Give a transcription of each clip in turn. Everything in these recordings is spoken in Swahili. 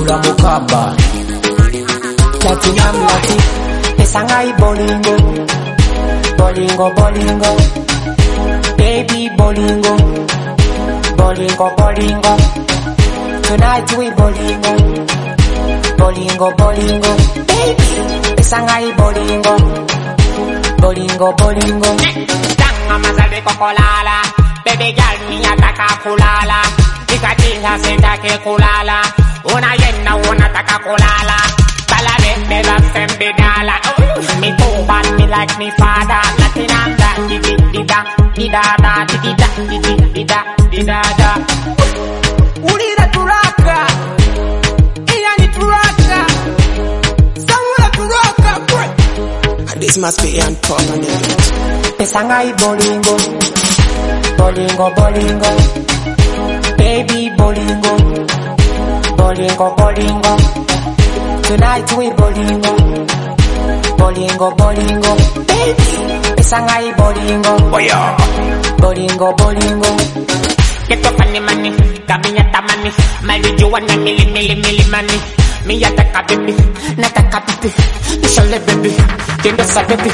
Kula mukaba Platinum lati Esangai bolingo Bolingo bolingo Baby bolingo Bolingo bolingo Tonight we bolingo Bolingo bolingo Baby Esangai bolingo Bolingo bolingo Tanga mazale kokolala Baby girl mi ataka kulala Ikatinga sendake kulala Una yena unataka kulala Balade beba fembedala Me too bad me like me father Latinam da dida dida da dida dida dida da Ulira turaka Iyani turaka Samula turaka This must be Antoine on the beat. Esangai bolingo Bolingo bolingo Baby bolingo Bolingo bolingo Tonight we bolingo Bolingo bolingo Baby Esangai bolingo Bolingo bolingo Get up on the money, kami yata money. Marijuana na mili money. Me yata baby, nataka baby. Ishole baby, kendo sa baby,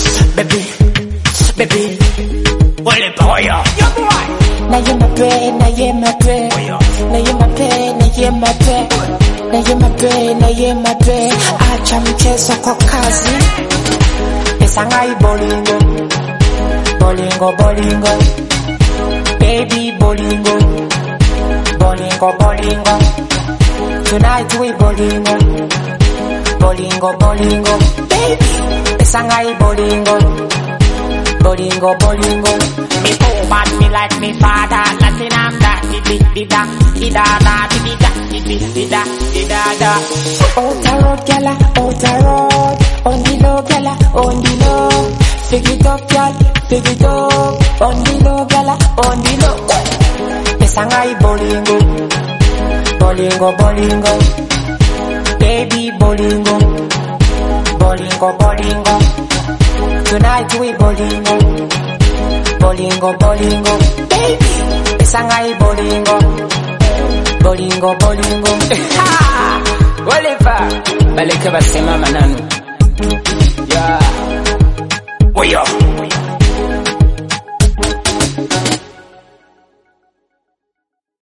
baby. Ole boya, yo boy. Na ye my brain, na ye my brain. Na ye my brain, na ye my brain. Na ye my brain, na ye my brain. Acha mchezo kwa kazi. Esangai bolingo Bolingo bolingo Baby bolingo Bolingo bolingo Tonight we bolingo Bolingo bolingo Baby Esangai bolingo Bolingo bolingo Me too bad me like me father. Latinam da dida dida da dida da. Outer road gala, outer road. On the low gala, on the low. Pick it up gal, pick it up. On the low gala, on the low. Esangai bolingo Bolingo bolingo Baby bolingo Bolingo bolingo Tonight we bolingo Bolingo bolingo Baby Esangai bolingo Bolingo bolingo Oliver baleke basema mananu. Yeah. Oyo.